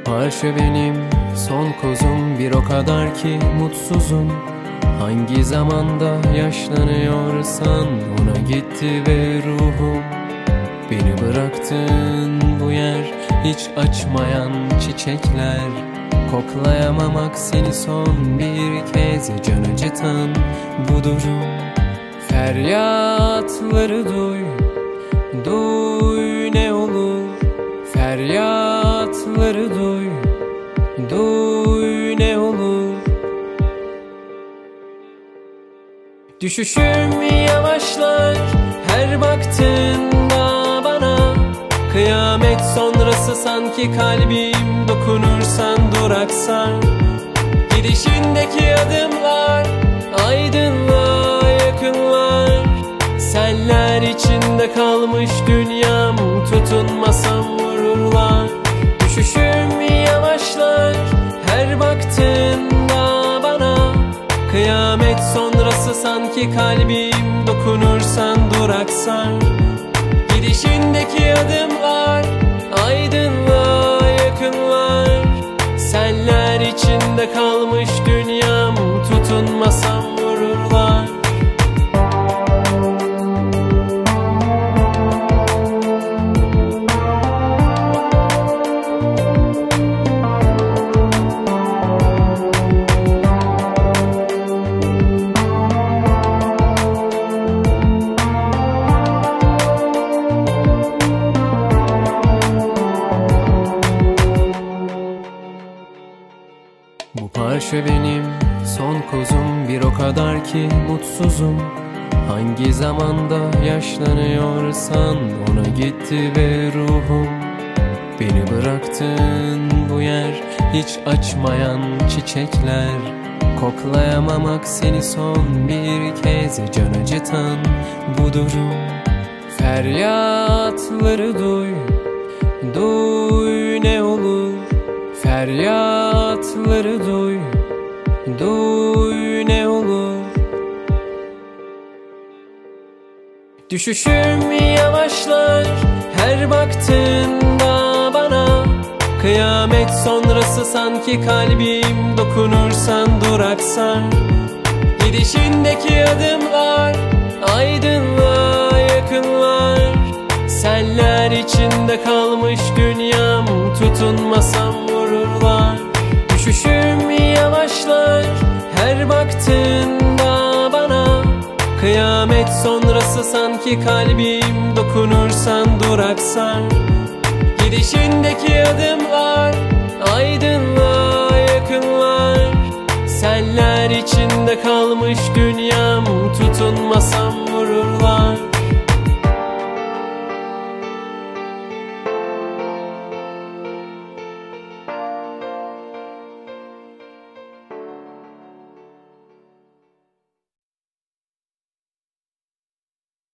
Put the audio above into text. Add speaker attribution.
Speaker 1: parça benim son kozum, bir o kadar ki mutsuzum. Hangi zamanda yaşlanıyorsan ona gitti ve ruhum. Beni bıraktın bu yer, hiç açmayan çiçekler. Koklayamamak seni son bir kez, can acıtan bu durum. Feryatları duy, duy ne olur. Feryatları duy, duy ne olur. Düşüşüm yavaşlar her baktığında bana. Kıyamet sonrası sanki kalbim, dokunursan duraksar. Gidişindeki adımlar aydınlığa yakınlar. Seller içinde kalmış dünyam, tutunmasam vururlar. Düşüşüm yavaşlar her baktığında bana. Kıyamet sonrası sanki kalbim, dokunursan duraksar. Gidişindeki adımlar aydınlığa yakınlar. Seller içinde kalmış dünyam, tutunmasam vururlar. Bu parça benim son kozum, bir o kadar ki mutsuzum. Hangi zamanda yaşlanıyorsan ona gitti ve ruhum. Beni bıraktın bu yer, hiç açmayan çiçekler. Koklayamamak seni son bir kez, can acıtan bu durum. Feryatları duy, duy ne olur. Feryatları duy, duy ne olur. Düşüşüm yavaşlar her baktığında bana. Kıyamet sonrası sanki kalbim, dokunursan duraksar. Gidişindeki adımlar aydınlığa yakınlar. Seller içinde kalmış dünyam, tutunmasam vururlar. Düşüşüm yavaşlar her baktığında bana. Kıyamet sonrası sanki kalbim, dokunursan duraksar. Gidişindeki adımlar aydınlığa yakınlar. Seller içinde kalmış dünyam, tutunmasam vururlar.